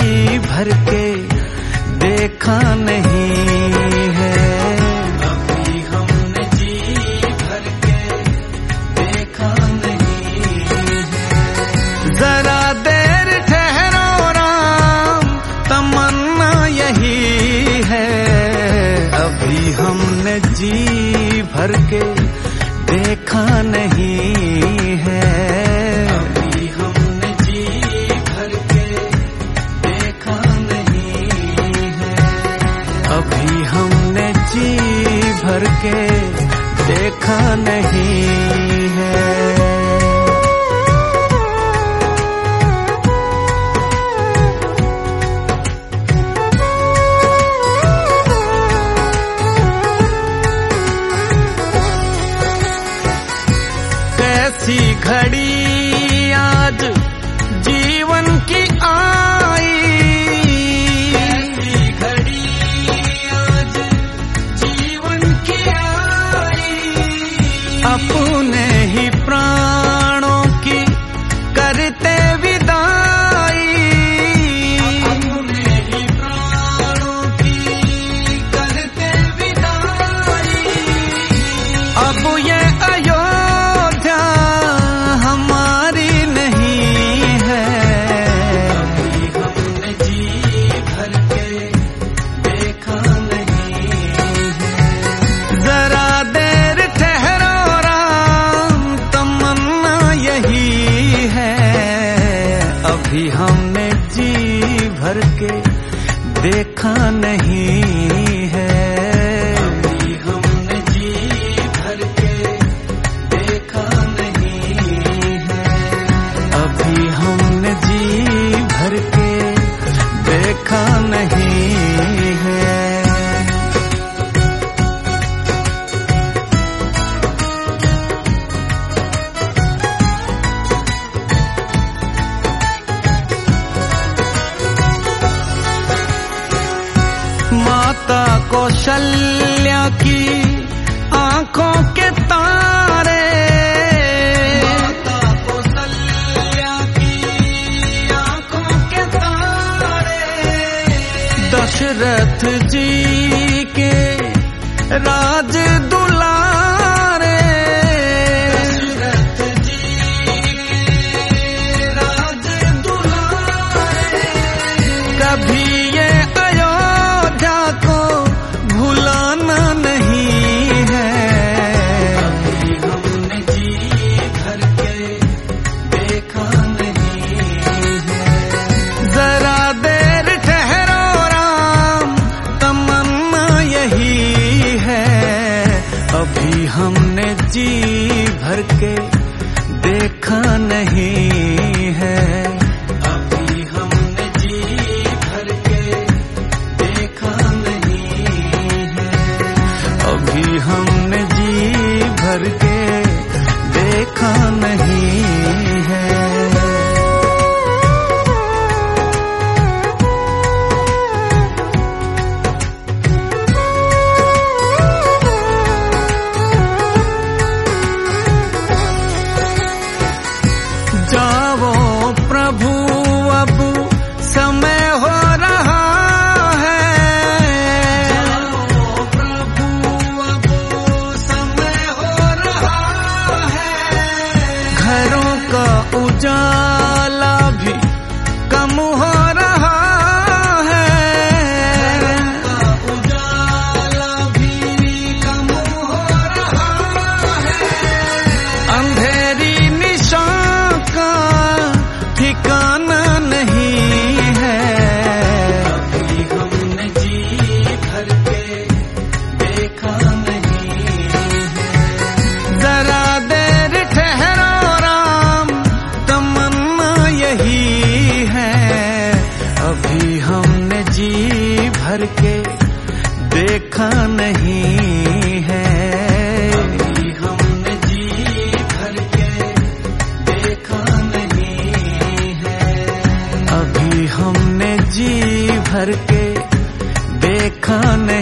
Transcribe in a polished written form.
भर के देखा नहीं है। अभी हमने जी भर के देखा नहीं है। जरा देर ठहरो राम, तमन्ना यही है। अभी हमने जी भर के देखा नहीं है। अभी हमने जी भर के देखा नहीं है। अभी हमने जी भर के देखा नहीं है। कैसी घड़ी आज जीवन की आई, कैसी घड़ी आज जीवन की आई। अपने ही प्राणों की करते विदाई, अपने ही प्राणों की करते विदाई। अब ये अभी हमने जी भर के देखा नहीं है। अभी हमने जी भर के देखा नहीं है। अभी हमने जी भर के देखा नहीं है। माता कौशल्या की आंखों के तारे, माता कौशल्या की आंखों के तारे। दशरथ जी के राज दुलारे, दशरथ जी के राज दुलारे। कभी ये को भुलाना नहीं है। अभी हमने जी भर के देखा नहीं है। जरा देर ठहरो राम, तमन्ना यही है। अभी हमने जी भर के देखा नहीं है। अभी हमने जी भर के देखा नहीं है। अभी हमने जी भर के देखा नहीं है। जाओ प्रभु अब समय हो रहा है। जाओ प्रभु अब समय हो रहा है। घरों का उजाला भी कम हो रहा है। घरों का उजाला भी कम हो रहा है। अंधेरी निशा का ठिकाना नहीं है। अभी हमने जी भर के देखा नहीं है। जरा देर ठहरो राम, तमन्ना यही है। अभी हमने जी भर के देखा नहीं है। अभी हमने जी भर के देखा नहीं है। अभी हमने जी भर के देखा नहीं।